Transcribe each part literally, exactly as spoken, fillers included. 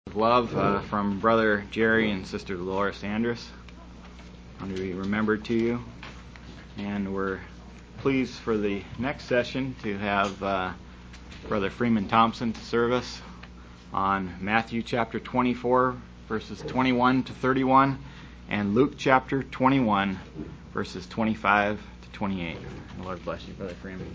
Love uh, from Brother Jerry and Sister Dolores Andrus. I want to be remembered to you. And we're pleased for the next session to have uh, Brother Freeman Thompson to serve us on Matthew chapter twenty-four, verses twenty-one to thirty-one, and Luke chapter twenty-one, verses twenty-five to twenty-eight. The Lord bless you, Brother Freeman.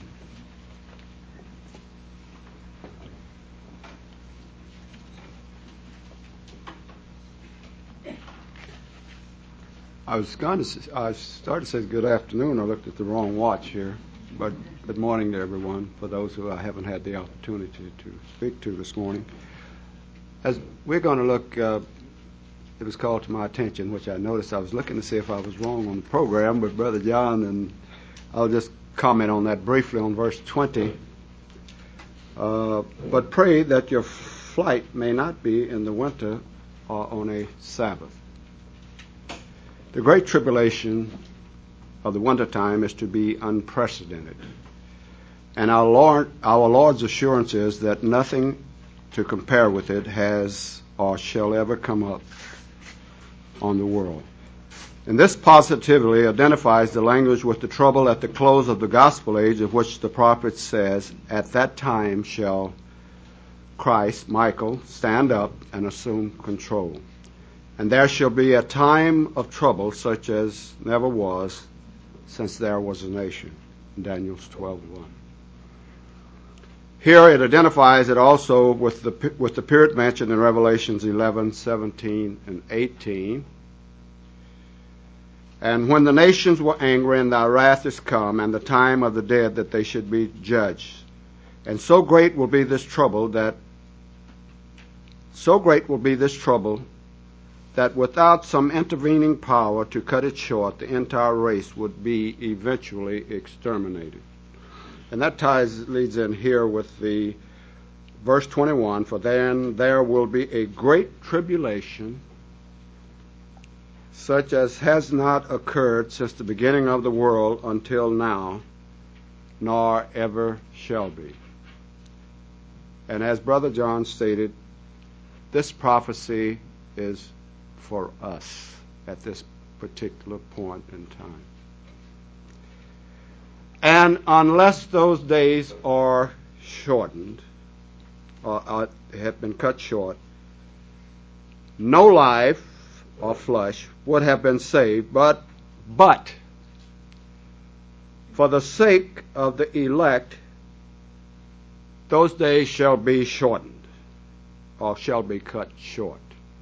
I was going to. I started to say good afternoon. I looked at the wrong watch here, but good morning to everyone. For those who I haven't had the opportunity to speak to this morning, as we're going to look, uh, it was called to my attention, which I noticed. I was looking to see if I was wrong on the program with Brother John, and I'll just comment on that briefly on verse twenty. Uh, but pray that your flight may not be in the winter or on a Sabbath. The great tribulation of the wintertime is to be unprecedented. And our Lord, our Lord's assurance is that nothing to compare with it has or shall ever come up on the world. And this positively identifies the language with the trouble at the close of the gospel age, of which the prophet says, at that time shall Christ, Michael, stand up and assume control. And there shall be a time of trouble such as never was since there was a nation. Daniel twelve one. Here it identifies it also with the with the period mentioned in Revelations eleven, seventeen, and eighteen. And when the nations were angry, and thy wrath is come, and the time of the dead that they should be judged. And so great will be this trouble that so great will be this trouble that without some intervening power to cut it short, the entire race would be eventually exterminated. And that ties leads in here with the verse twenty-one, for then there will be a great tribulation, such as has not occurred since the beginning of the world until now, nor ever shall be. And as Brother John stated, this prophecy is for us at this particular point in time. And unless those days are shortened, or, or have been cut short, no life or flesh would have been saved, but, but, for the sake of the elect, those days shall be shortened, or shall be cut short.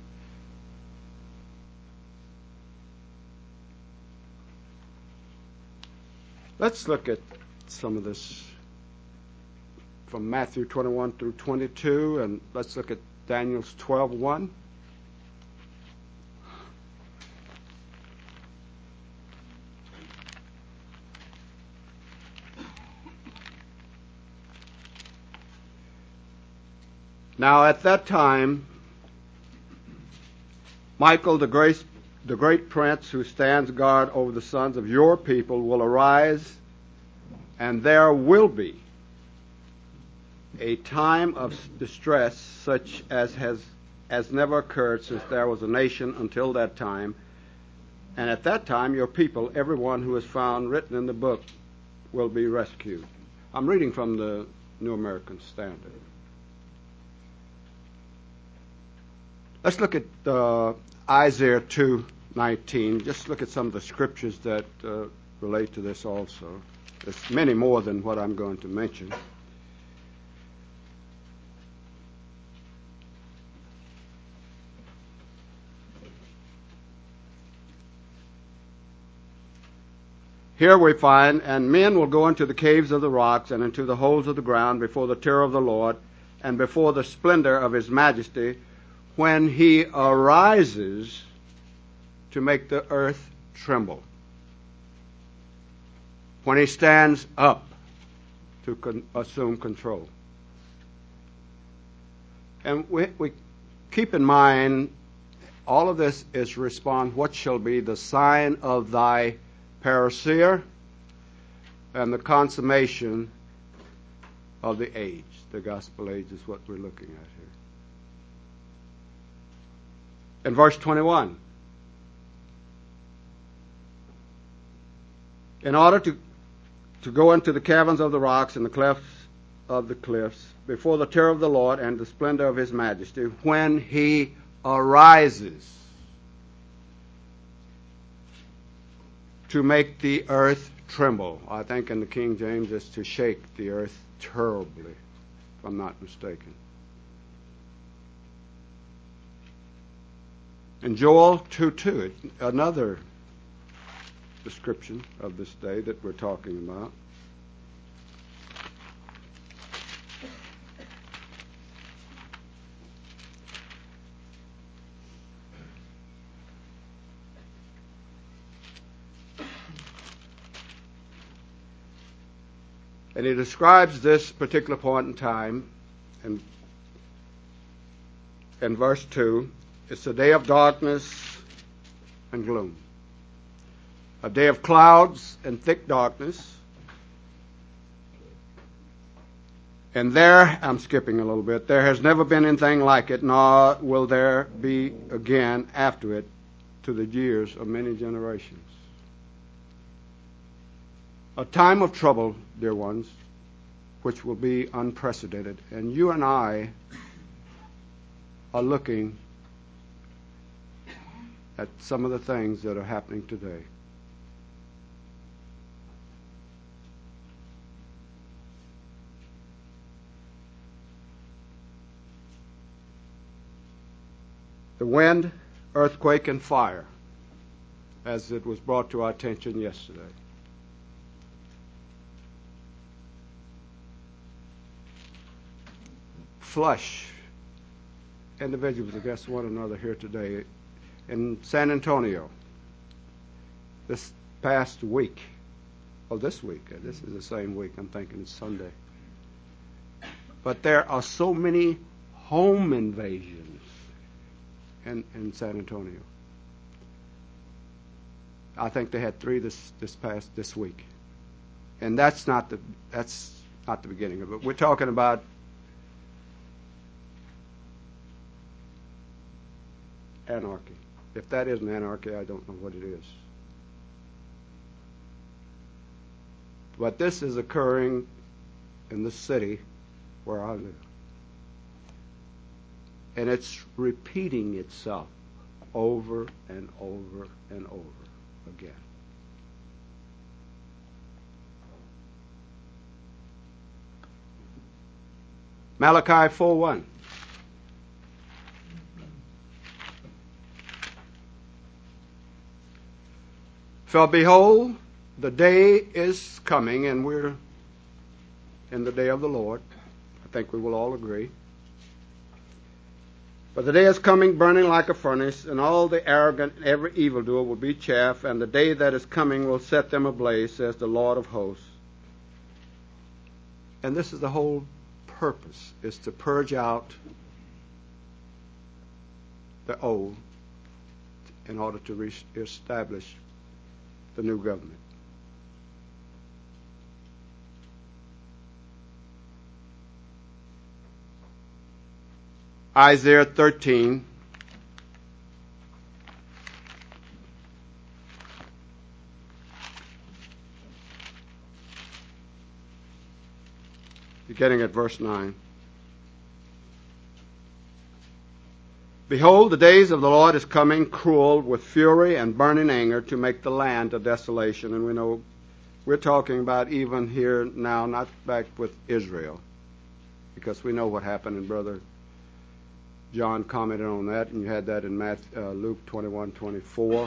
Let's look at some of this from Matthew twenty-one through twenty-two, and let's look at Daniel twelve one. Now at that time, Michael the great The great prince who stands guard over the sons of your people will arise, and there will be a time of distress such as has as never occurred since there was a nation until that time. And at that time your people, everyone who is found written in the book, will be rescued. I'm reading from the New American Standard. Let's look at uh, Isaiah two nineteen. Just look at some of the scriptures that uh, relate to this also. There's many more than what I'm going to mention. Here we find, and men will go into the caves of the rocks and into the holes of the ground before the terror of the Lord and before the splendor of his majesty, when he arises to make the earth tremble, when he stands up to con- assume control. And we, we keep in mind, all of this is respond, what shall be the sign of thy parousia and the consummation of the age. The gospel age is what we're looking at here. In verse twenty-one, in order to, to go into the caverns of the rocks and the clefts of the cliffs, before the terror of the Lord and the splendor of his majesty, when he arises to make the earth tremble. I think in the King James it's to shake the earth terribly, if I'm not mistaken. In Joel two two, another description of this day that we're talking about. And he describes this particular point in time in, in verse two. It's a day of darkness and gloom, a day of clouds and thick darkness. And there, I'm skipping a little bit, there has never been anything like it, nor will there be again after it to the years of many generations. A time of trouble, dear ones, which will be unprecedented. And you and I are looking at some of the things that are happening today. The wind, earthquake, and fire, as it was brought to our attention yesterday. Flush individuals against one another here today in San Antonio this past week. Oh, this week. This is the same week. I'm thinking it's Sunday. But there are so many home invasions in, in San Antonio. I think they had three this, this past this week. And that's not the that's not the beginning of it. We're talking about anarchy. If that isn't anarchy, I don't know what it is. But this is occurring in the city where I live. And it's repeating itself over and over and over again. Malachi four one. For behold, the day is coming, and we're in the day of the Lord. I think we will all agree. But the day is coming burning like a furnace, and all the arrogant and every evildoer will be chaff, and the day that is coming will set them ablaze, says the Lord of hosts. And this is the whole purpose, is to purge out the old in order to re-establish the new government. Isaiah thirteen. Beginning at verse nine. Behold, the days of the Lord is coming, cruel, with fury and burning anger, to make the land a desolation. And we know we're talking about even here now, not back with Israel, because we know what happened, and Brother John commented on that, and you had that in Matthew, uh, Luke twenty-one twenty-four.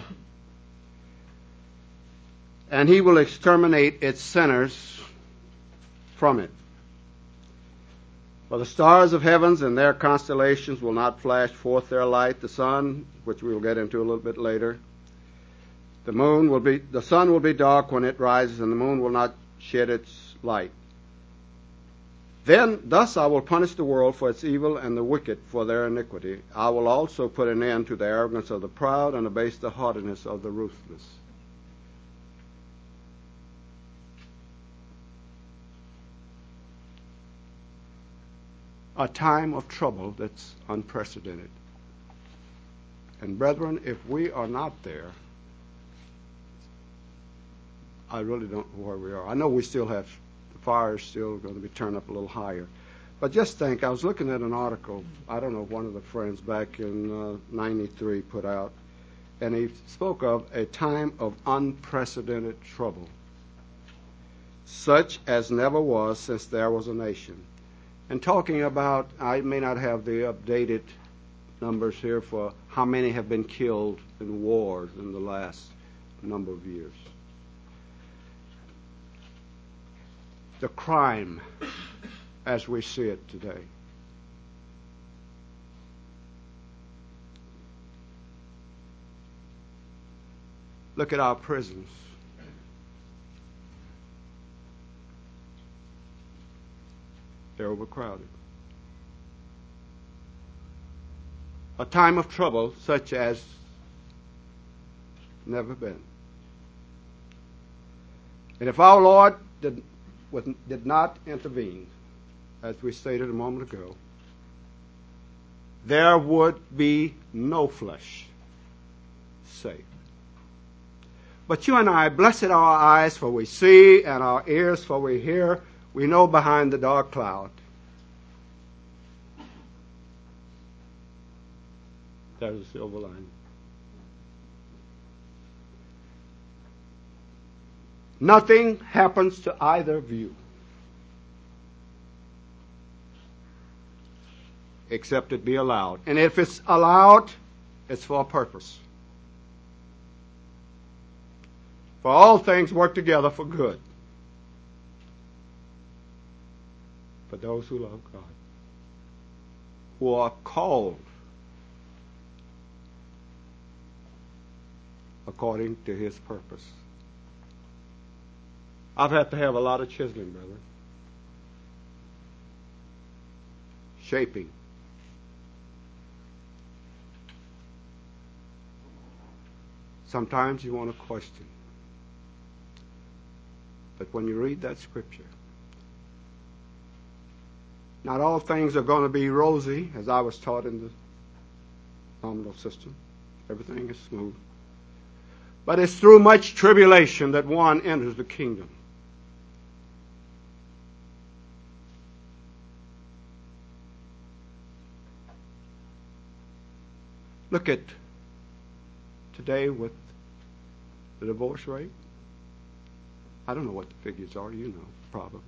And he will exterminate its sinners from it. For the stars of heavens and their constellations will not flash forth their light. The sun, which we will get into a little bit later, the moon will be, the sun will be dark when it rises, and the moon will not shed its light. Then, thus I will punish the world for its evil and the wicked for their iniquity. I will also put an end to the arrogance of the proud and abase the haughtiness of the ruthless. A time of trouble that's unprecedented. And brethren, if we are not there, I really don't know where we are. I know we still have, the fire is still going to be turned up a little higher. But just think, I was looking at an article, I don't know, one of the friends back in uh, ninety-three put out, and he spoke of a time of unprecedented trouble, such as never was since there was a nation. And talking about, I may not have the updated numbers here for how many have been killed in wars in the last number of years. The crime as we see it today. Look at our prisons. They're overcrowded. A time of trouble such as never been. And if our Lord did, did not intervene, as we stated a moment ago, there would be no flesh saved. But you and I, blessed are our eyes, for we see, and our ears, for we hear. We know behind the dark cloud there's a silver lining. Nothing happens to either of you except it be allowed. And if it's allowed, it's for a purpose. For all things work together for good, for those who love God, who are called according to His purpose. I've had to have a lot of chiseling, brother. Shaping. Sometimes you want to question. But when you read that scripture, not all things are going to be rosy, as I was taught in the nominal system. Everything is smooth. But it's through much tribulation that one enters the kingdom. Look at today with the divorce rate. I don't know what the figures are. You know, probably.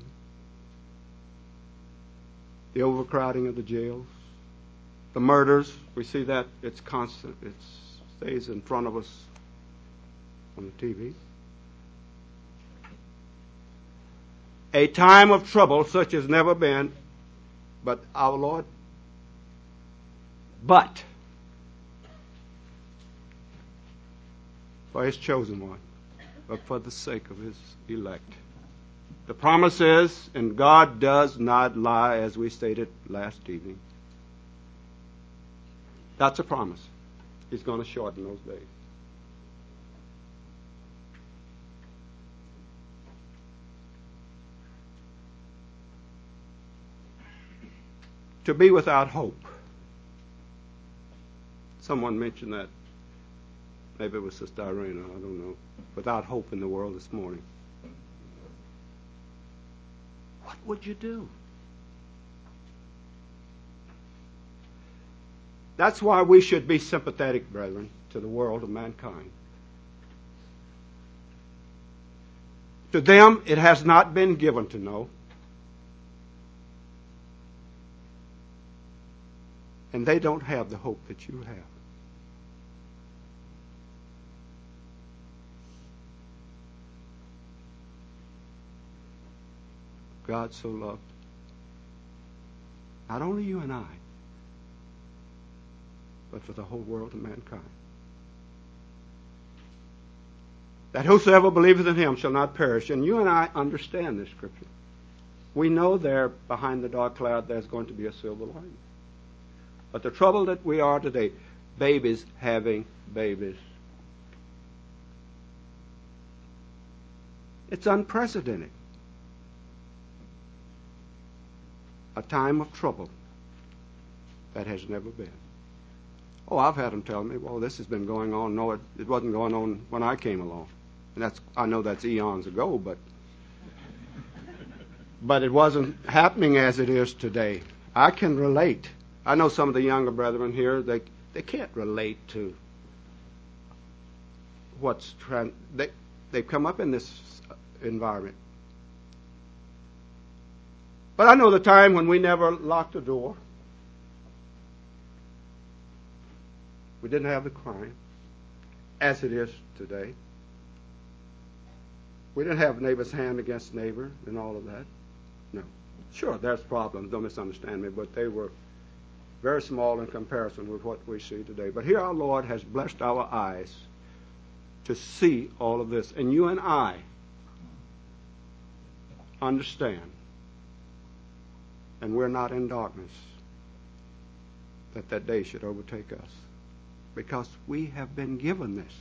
The overcrowding of the jails. The murders. We see that. It's constant. It stays in front of us on the T V. A time of trouble such as never been, but our Lord, but for His chosen one, but for the sake of His elect. The promise is, and God does not lie, as we stated last evening. That's a promise. He's going to shorten those days. To be without hope. Someone mentioned that. Maybe it was Sister Irena, I don't know. Without hope in the world this morning. What would you do? That's why we should be sympathetic, brethren, to the world of mankind. To them, it has not been given to know. And they don't have the hope that you have. God so loved not only you and I, but for the whole world of mankind, that whosoever believeth in Him shall not perish. And you and I understand this scripture. We know there behind the dark cloud there's going to be a silver lining. But the trouble that we are today, babies having babies. It's unprecedented. A time of trouble that has never been. Oh, I've had them tell me, well, this has been going on. No, it, it wasn't going on when I came along. And that's, I know that's eons ago, but but it wasn't happening as it is today. I can relate. I know some of the younger brethren here, they they can't relate to what's trans. They they've come up in this environment. But I know the time when we never locked the door. We didn't have the crime as it is today. We didn't have neighbor's hand against neighbor and all of that. No. Sure, there's problems, don't misunderstand me, but they were very small in comparison with what we see today. But here our Lord has blessed our eyes to see all of this. And you and I understand, and we're not in darkness, that that day should overtake us. Because we have been given this.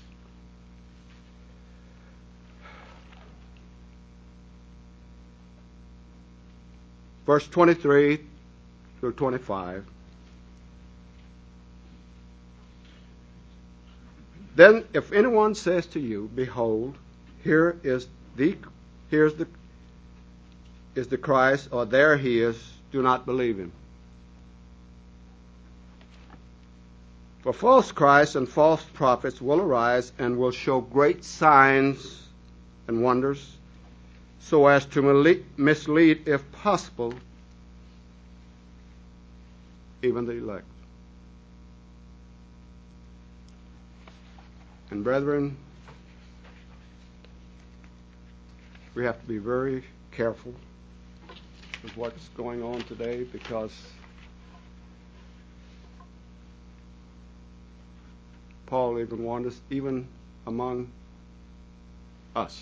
Verse twenty-three through twenty-five. Then if anyone says to you, behold, here is the here's the is the Christ, or there he is, do not believe him. For false Christs and false prophets will arise and will show great signs and wonders, so as to mislead, if possible, even the elect. And brethren, we have to be very careful with what's going on today, because Paul even warned us, even among us.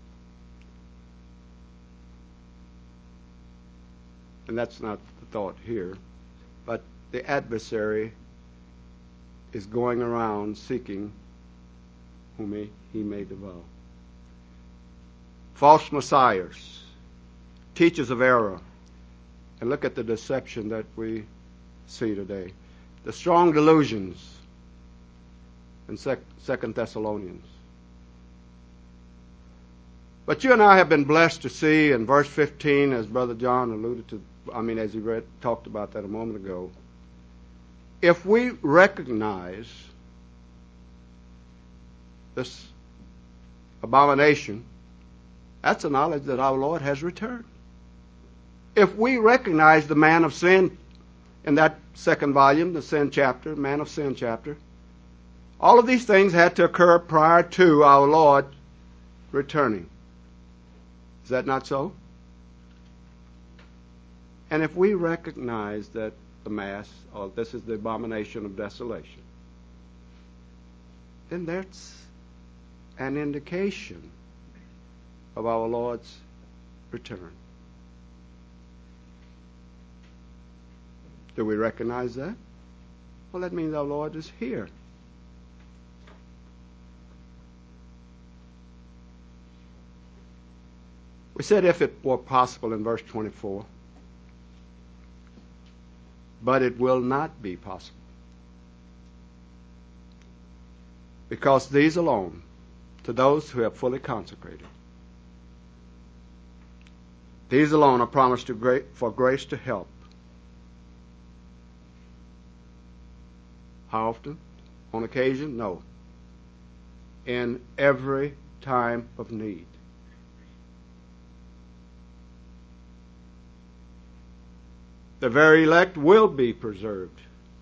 And that's not the thought here. But the adversary is going around seeking whom he, he may devour. False messiahs, teachers of error. And look at the deception that we see today. The strong delusions in Second Thessalonians. But you and I have been blessed to see in verse fifteen, as Brother John alluded to, I mean, as he read, talked about that a moment ago. If we recognize this abomination, that's a knowledge that our Lord has returned. If we recognize the man of sin in that second volume, the sin chapter, man of sin chapter, all of these things had to occur prior to our Lord returning. Is that not so? And if we recognize that the Mass, or this is the abomination of desolation, then that's an indication of our Lord's return. Do we recognize that? Well, that means our Lord is here. We said if it were possible in verse twenty-four, but it will not be possible. Because these alone, to those who have fully consecrated, these alone are promised to great, for grace to help. How often? On occasion? No. In every time of need. The very elect will be preserved.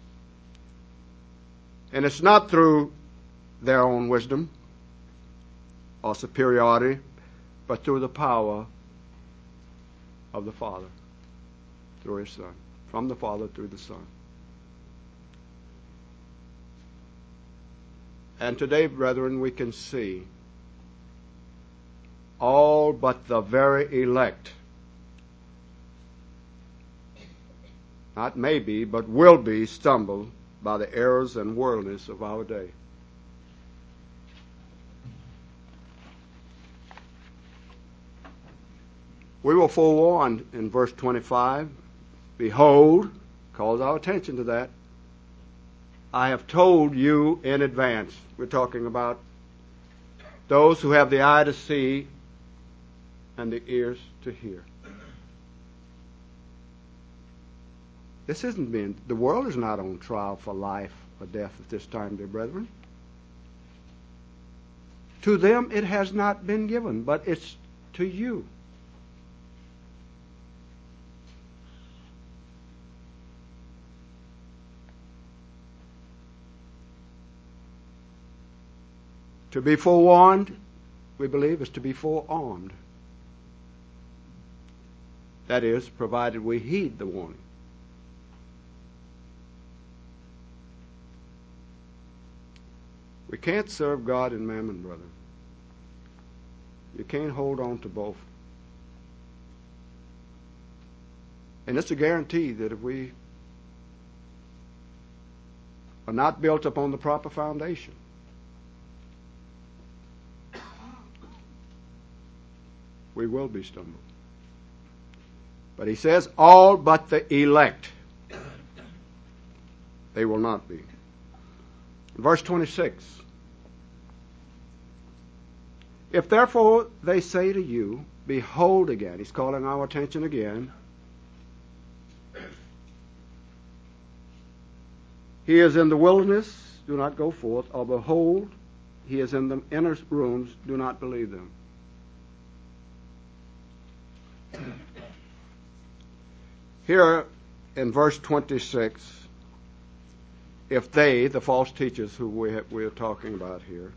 And it's not through their own wisdom or superiority, but through the power of the Father, through His Son. From the Father through the Son. And today, brethren, we can see all but the very elect, not maybe, but will be stumbled by the errors and worldliness of our day. We were forewarned in verse twenty-five. Behold, calls our attention to that. I have told you in advance. We're talking about those who have the eye to see and the ears to hear. This isn't being, the world is not on trial for life or death at this time, dear brethren. To them it has not been given, but it's to you. To be forewarned, we believe, is to be forearmed. That is, provided we heed the warning. We can't serve God and mammon, brother. You can't hold on to both. And it's a guarantee that if we are not built upon the proper foundation, we will be stumbled. But he says, all but the elect, they will not be. Verse twenty-six. If therefore they say to you, behold again, he's calling our attention again, he is in the wilderness, do not go forth, or behold, he is in the inner rooms, do not believe them. Here in verse twenty-six, if they, the false teachers who we, have, we are talking about here,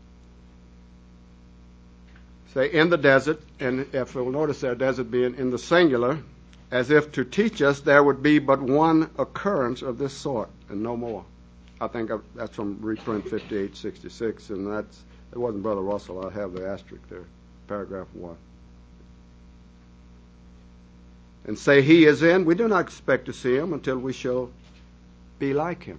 say in the desert, and if you'll notice there, desert being in the singular, as if to teach us there would be but one occurrence of this sort and no more. I think that's from reprint fifty-eight sixty-six, and that's, it wasn't Brother Russell. I have the asterisk there, paragraph one. And say he is in, we do not expect to see him until we shall be like him.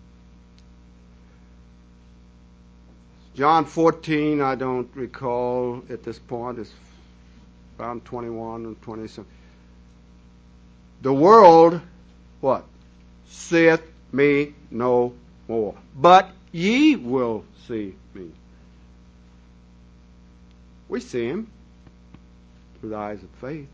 John fourteen, I don't recall at this point, it's around twenty-one and twenty-seven. The world, what? Seeth me no more, but ye will see me. We see him through the eyes of faith.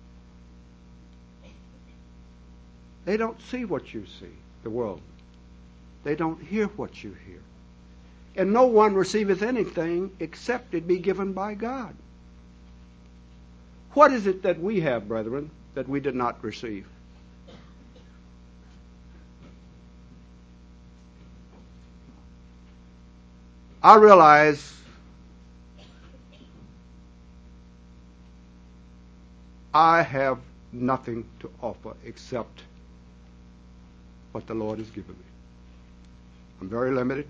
They don't see what you see, the world. They don't hear what you hear. And no one receiveth anything except it be given by God. What is it that we have, brethren, that we did not receive? I realize I have nothing to offer except what the Lord has given me. I'm very limited.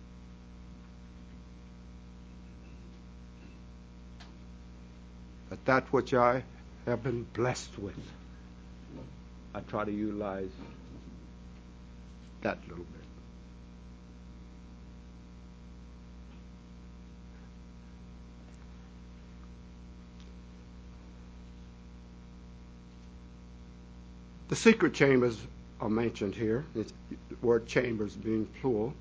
But that which I have been blessed with, I try to utilize that little bit. The secret chambers are mentioned here. It's, the word chambers being plural,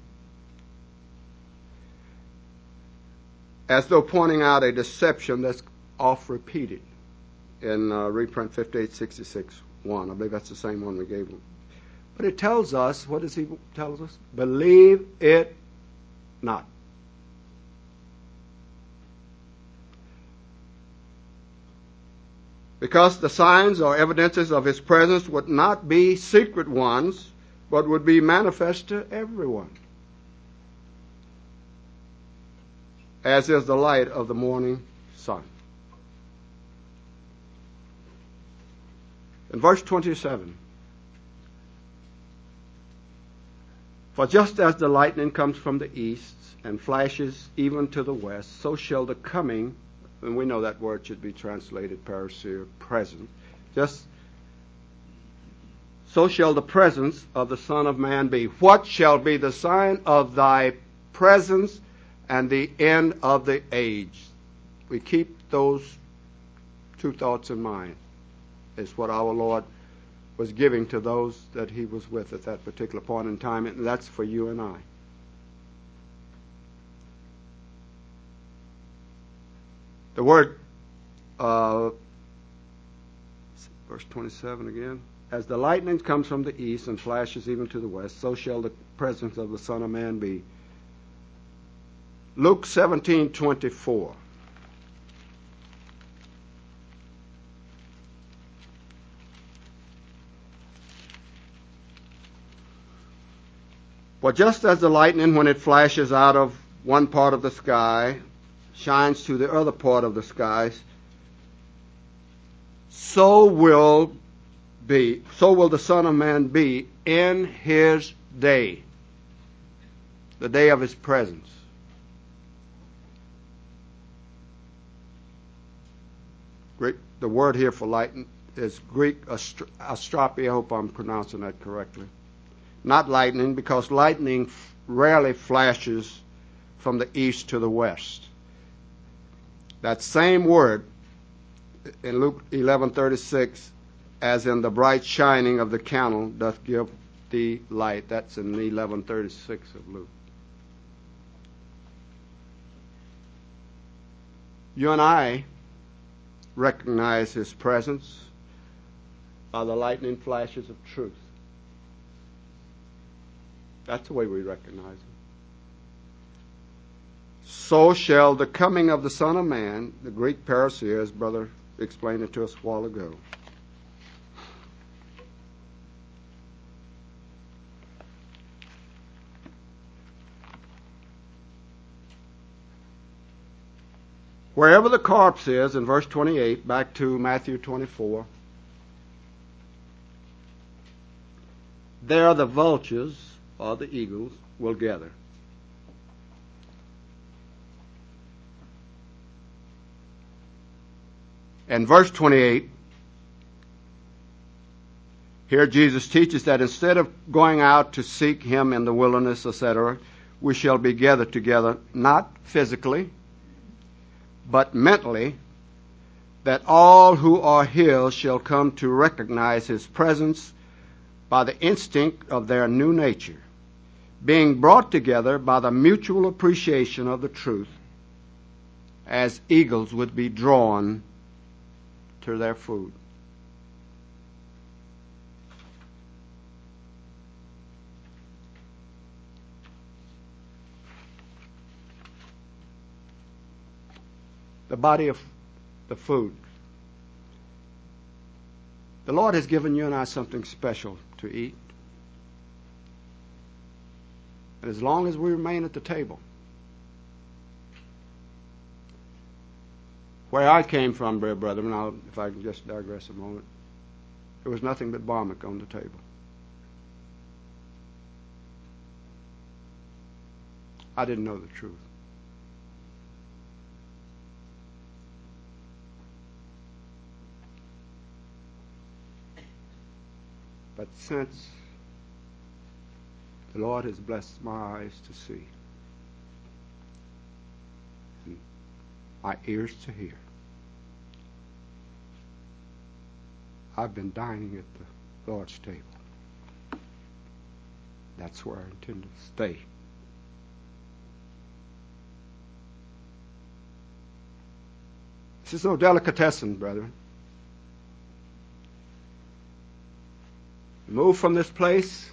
as though pointing out a deception that's oft repeated in uh, reprint fifty-eight sixty-six one. I believe that's the same one we gave them. But it tells us, what does he tell us? Believe it not. Because the signs or evidences of his presence would not be secret ones, but would be manifest to everyone, as is the light of the morning sun. In verse twenty-seven, for just as the lightning comes from the east and flashes even to the west, so shall the coming, and we know that word should be translated parousia, present, just so shall the presence of the Son of Man be. What shall be the sign of thy presence and the end of the age? We keep those two thoughts in mind. Is what our Lord was giving to those that he was with at that particular point in time, and that's for you and I. The word, uh, verse twenty-seven again, as the lightning comes from the east and flashes even to the west, so shall the presence of the Son of Man be. Luke seventeen twenty-four. For just as the lightning, when it flashes out of one part of the sky, shines to the other part of the skies, so will be, so will the Son of Man be in his day, the day of his presence. Greek, the word here for lightning is Greek astropia. I hope I'm pronouncing that correctly. Not lightning, because lightning rarely flashes from the east to the west. That same word in Luke eleven thirty-six, as in the bright shining of the candle doth give thee light. That's in eleven thirty-six of Luke. You and I recognize his presence by the lightning flashes of truth. That's the way we recognize him. So shall the coming of the Son of Man, the Greek parousia, as Brother explained it to us a while ago. Wherever the corpse is, in verse twenty-eight, back to Matthew twenty-four, there the vultures, or the eagles, will gather. And verse twenty-eight, here Jesus teaches that instead of going out to seek him in the wilderness, et cetera, we shall be gathered together, not physically, but mentally, that all who are his shall come to recognize his presence by the instinct of their new nature, being brought together by the mutual appreciation of the truth, as eagles would be drawn to their food. The body of the food. The Lord has given you and I something special to eat. And as long as we remain at the table, where I came from, dear brethren, I'll, if I can just digress a moment, there was nothing but barmic on the table. I didn't know the truth. But since the Lord has blessed my eyes to see, and my ears to hear, I've been dining at the Lord's table. That's where I intend to stay. This is no delicatessen, brethren. Move from this place,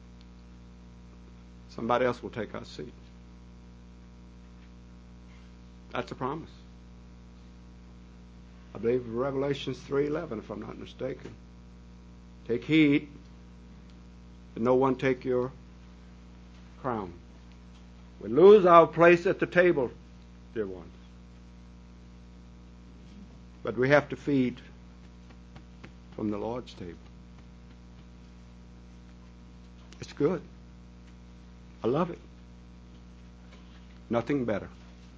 somebody else will take our seat. That's a promise. I believe Revelations three eleven, if I'm not mistaken. Take heed that no one take your crown. We lose our place at the table, dear ones. But we have to feed from the Lord's table. It's good. I love it. Nothing better.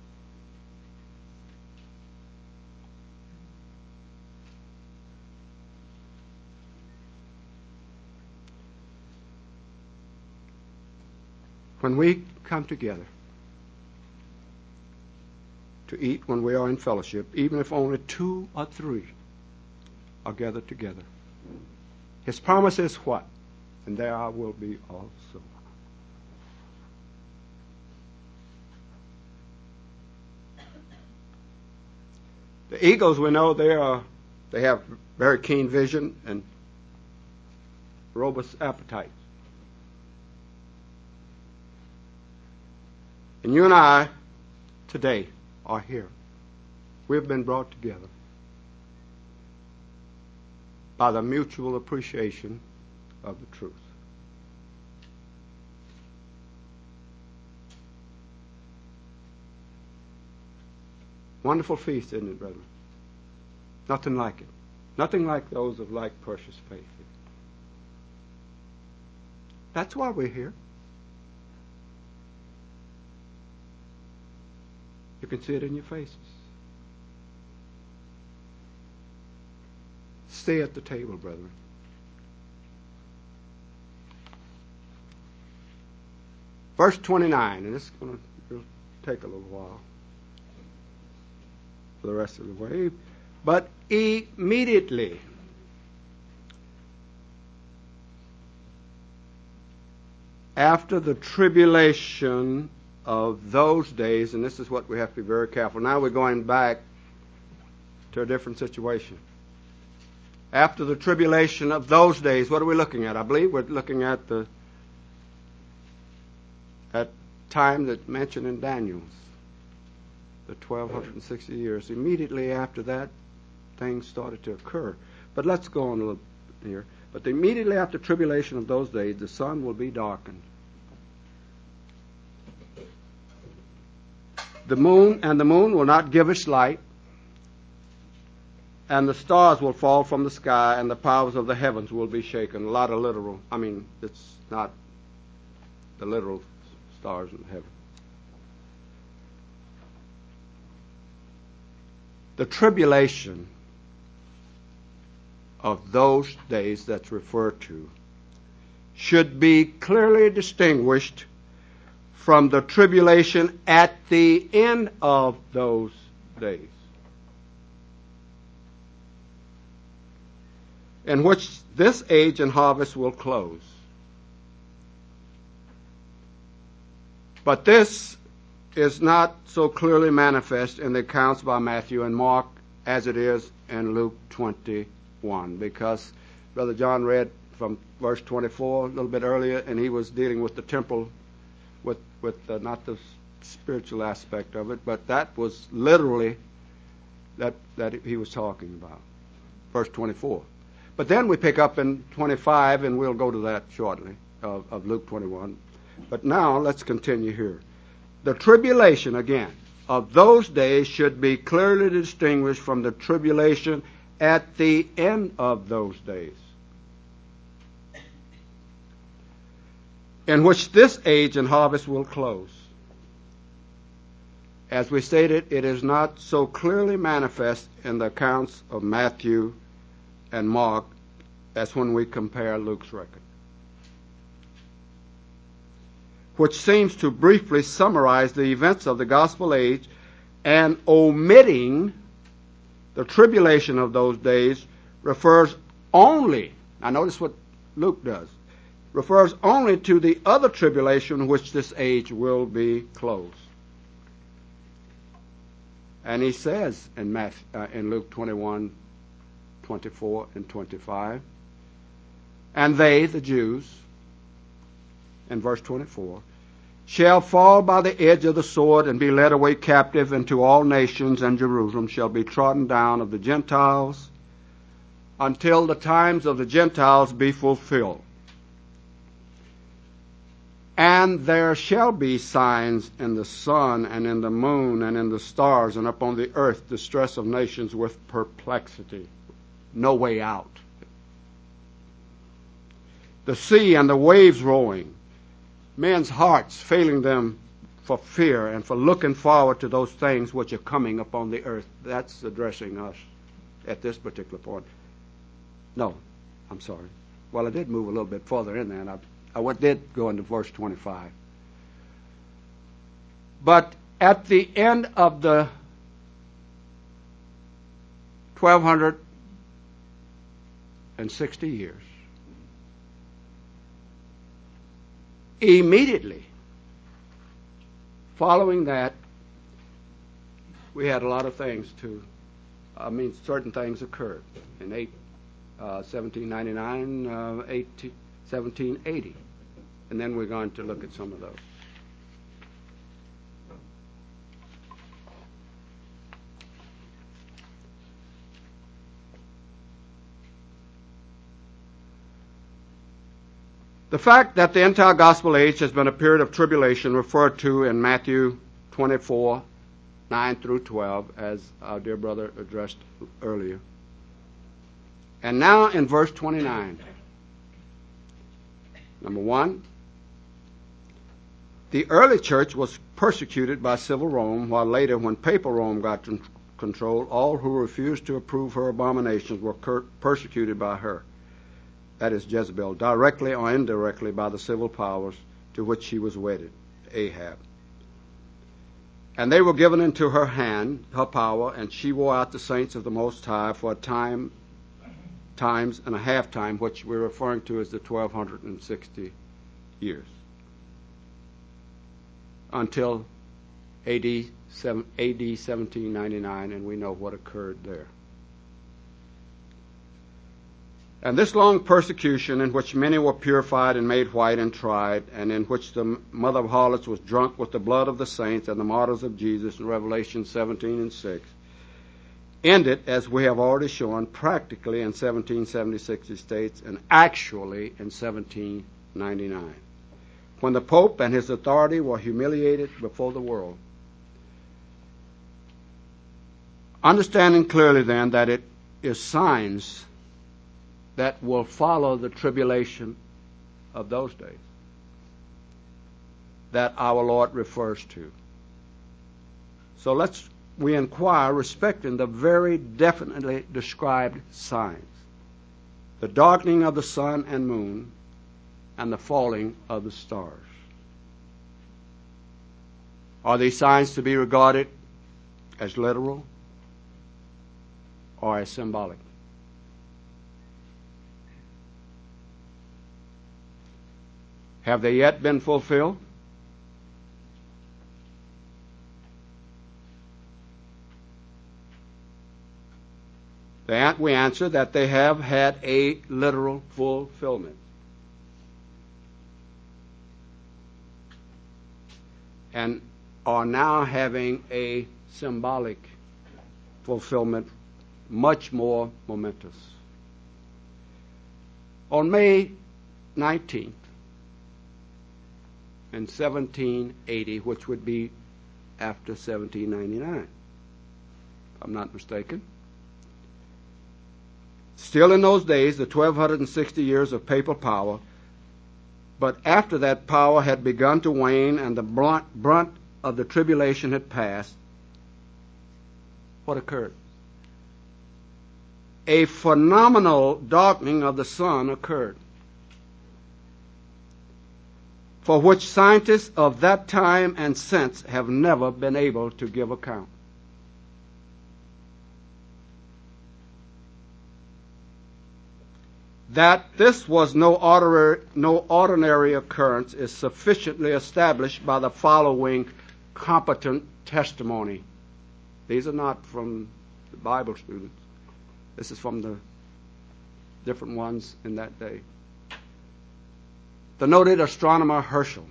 When we come together to eat, when we are in fellowship, even if only two or three are gathered together, His promise is what? And there I will be also. The eagles, we know they are they have very keen vision and robust appetites. And you and I today are here. We've been brought together by the mutual appreciation of the truth. Wonderful feast, isn't it, brethren? Nothing like it. Nothing like those of like precious faith. That's why we're here. You can see it in your faces. Stay at the table, brethren. Verse twenty-nine, and this is going to take a little while for the rest of the way. But immediately, after the tribulation of those days, and this is what we have to be very careful. Now we're going back to a different situation. After the tribulation of those days, what are we looking at? I believe we're looking at the at time that mentioned in Daniel's, the twelve sixty years. Immediately after that, things started to occur. But let's go on a little bit here. But immediately after tribulation of those days, the sun will be darkened. The moon and the moon will not give its light, and the stars will fall from the sky, and the powers of the heavens will be shaken. A lot of literal, I mean, it's not the literal stars in heaven. The tribulation of those days that's referred to should be clearly distinguished from the tribulation at the end of those days, in which this age and harvest will close. But this is not so clearly manifest in the accounts by Matthew and Mark as it is in Luke twenty-one, because Brother John read from verse twenty-four a little bit earlier, and he was dealing with the temple, with with uh, not the spiritual aspect of it, but that was literally that that he was talking about, verse twenty-four. But then we pick up in twenty-five, and we'll go to that shortly, of, of Luke twenty-one. But now let's continue here. The tribulation, again, of those days should be clearly distinguished from the tribulation at the end of those days, in which this age and harvest will close. As we stated, it is not so clearly manifest in the accounts of Matthew and Mark as when we compare Luke's record, which seems to briefly summarize the events of the gospel age, and omitting the tribulation of those days refers only, now notice what Luke does, refers only to the other tribulation which this age will be closed. And he says in, Matthew, uh, in Luke twenty-one, twenty-four, and twenty-five, and they, the Jews, in verse twenty-four, shall fall by the edge of the sword and be led away captive into all nations, and Jerusalem shall be trodden down of the Gentiles until the times of the Gentiles be fulfilled. And there shall be signs in the sun and in the moon and in the stars, and upon the earth distress of nations with perplexity. No way out. The sea and the waves roaring. Men's hearts failing them for fear and for looking forward to those things which are coming upon the earth. That's addressing us at this particular point. No, I'm sorry. Well, I did move a little bit further in there, and I I did go into verse twenty-five. But at the end of the twelve sixty years, Immediately following that, we had a lot of things to, I mean, certain things occurred in eight, uh, seventeen ninety-nine, uh, eighteen, seventeen eighty. And then we're going to look at some of those. The fact that the entire gospel age has been a period of tribulation referred to in Matthew twenty-four, nine through twelve, as our dear brother addressed earlier. And now in verse twenty-nine. Number one, the early church was persecuted by civil Rome, while later, when papal Rome got control, all who refused to approve her abominations were persecuted by her. That is Jezebel, directly or indirectly by the civil powers to which she was wedded, Ahab. And they were given into her hand, her power, and she wore out the saints of the Most High for a time, times and a half time, which we're referring to as the twelve sixty years, until A D seventeen ninety-nine, and we know what occurred there. And this long persecution, in which many were purified and made white and tried, and in which the mother of harlots was drunk with the blood of the saints and the martyrs of Jesus in Revelation seventeen and six, ended, as we have already shown, practically in seventeen seventy-six, it states, and actually in seventeen ninety-nine, when the Pope and his authority were humiliated before the world. Understanding clearly, then, that it is signs that will follow the tribulation of those days that our Lord refers to. So let's we inquire respecting the very definitely described signs: the darkening of the sun and moon and the falling of the stars. Are these signs to be regarded as literal or as symbolic? Have they yet been fulfilled? We answer that they have had a literal fulfillment. And are now having a symbolic fulfillment, much more momentous. On May nineteenth, in seventeen eighty, which would be after seventeen ninety-nine, if I'm not mistaken. Still in those days, the twelve sixty years of papal power, but after that power had begun to wane and the brunt, brunt of the tribulation had passed, what occurred? A phenomenal darkening of the sun occurred, for which scientists of that time and since have never been able to give account. That this was no ordinary, no ordinary occurrence is sufficiently established by the following competent testimony. These are not from the Bible students. This is from the different ones in that day. The noted astronomer Herschel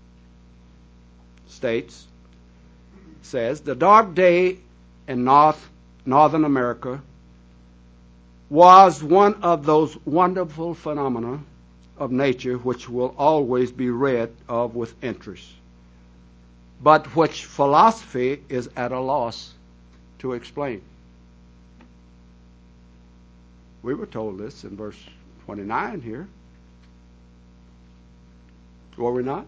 states, says, the dark day in North, Northern America was one of those wonderful phenomena of nature which will always be read of with interest, but which philosophy is at a loss to explain. We were told this in verse twenty-nine here. Were we not?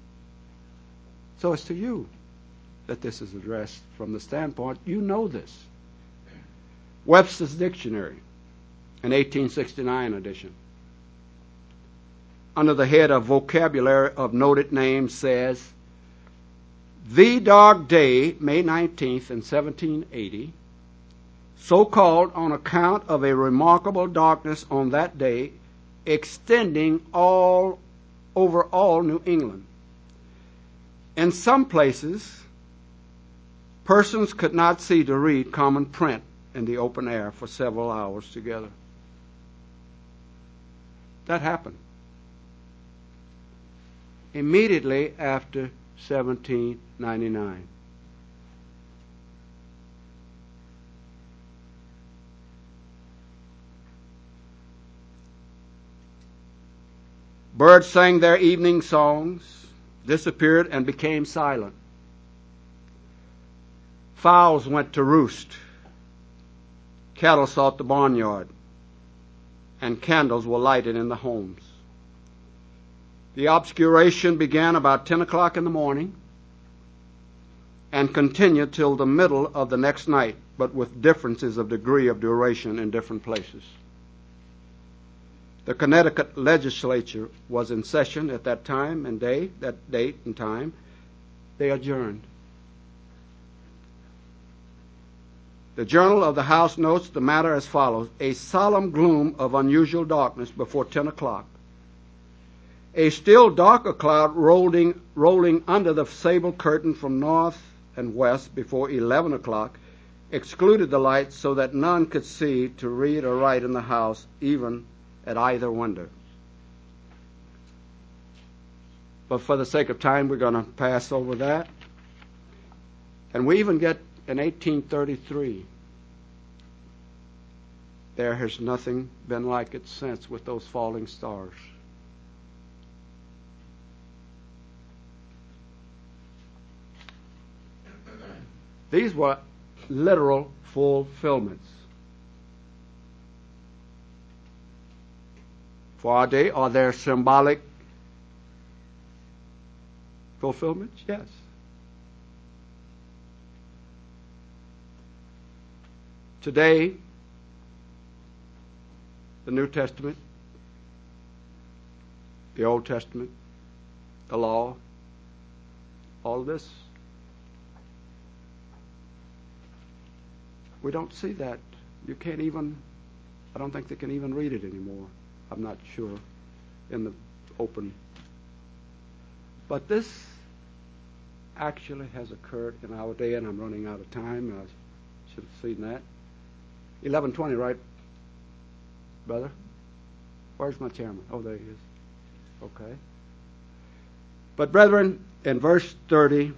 So it's to you that this is addressed from the standpoint, you know this. Webster's Dictionary, an eighteen sixty-nine edition, under the head of Vocabulary of Noted Names, says, the dark day, May nineteenth in seventeen eighty, so called on account of a remarkable darkness on that day, extending all over all New England. In some places, persons could not see to read common print in the open air for several hours together. That happened immediately after seventeen ninety-nine. Birds sang their evening songs, disappeared, and became silent. Fowls went to roost. Cattle sought the barnyard, and candles were lighted in the homes. The obscuration began about ten o'clock in the morning and continued till the middle of the next night, but with differences of degree of duration in different places. The Connecticut legislature was in session at that time and day, that date and time. They adjourned. The Journal of the House notes the matter as follows: a solemn gloom of unusual darkness before ten o'clock. A still darker cloud rolling, rolling under the sable curtain from north and west before eleven o'clock excluded the light so that none could see to read or write in the house, even at either window. But for the sake of time, we're going to pass over that. And we even get in eighteen thirty-three. There has nothing been like it since with those falling stars. These were literal fulfillments. For our day, are there symbolic fulfillments? Yes. Today, the New Testament, the Old Testament, the law, all of this, we don't see that. You can't even, I don't think they can even read it anymore. I'm not sure in the open. But this actually has occurred in our day, and I'm running out of time. I should have seen that. eleven twenty, right, brother? Where's my chairman? Oh, there he is. Okay. But brethren, in verse thirty,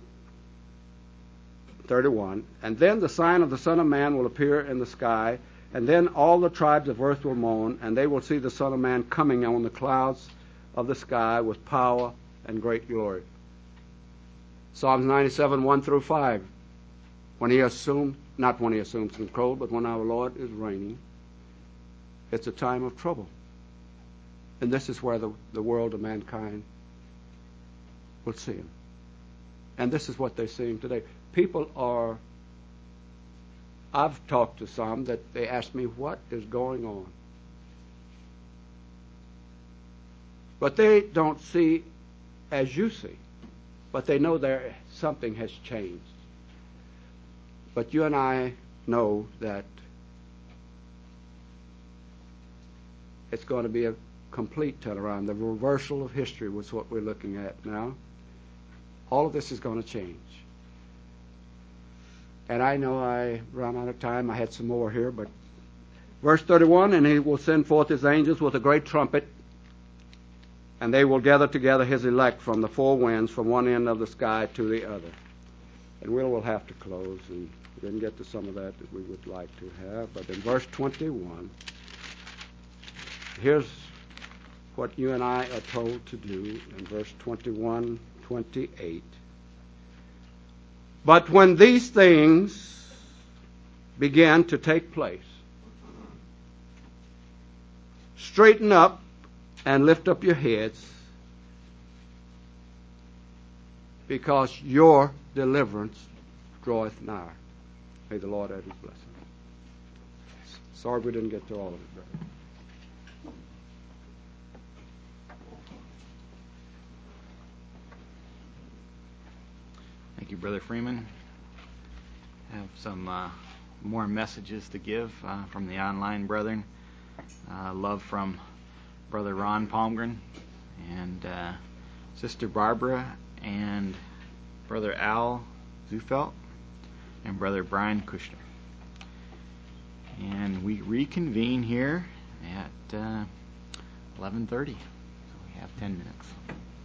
thirty-one, and then the sign of the Son of Man will appear in the sky, and then all the tribes of earth will mourn, and they will see the Son of Man coming on the clouds of the sky with power and great glory. Psalms ninety-seven, one through five. When he assumed, not when he assumes control, but when our Lord is reigning, it's a time of trouble. And this is where the, the world of mankind will see him. And this is what they're seeing today. People are, I've talked to some that they ask me, what is going on? But they don't see as you see. But they know there something has changed. But you and I know that it's going to be a complete turnaround. The reversal of history was what we're looking at now. All of this is going to change. And I know I ran out of time. I had some more here, but verse thirty-one, and he will send forth his angels with a great trumpet, and they will gather together his elect from the four winds, from one end of the sky to the other. And we'll, we'll have to close, and we didn't get to some of that that we would like to have. But in verse twenty-one, here's what you and I are told to do in verse twenty-one, twenty-eight. But when these things begin to take place, straighten up and lift up your heads, because your deliverance draweth nigh. May the Lord add his blessing. Sorry we didn't get to all of it, brother. Thank you, Brother Freeman. I have some uh, more messages to give uh, from the online brethren. Uh, love from Brother Ron Palmgren and uh, Sister Barbara and Brother Al Zufelt and Brother Brian Kushner. And we reconvene here at uh, eleven thirty, so we have ten minutes.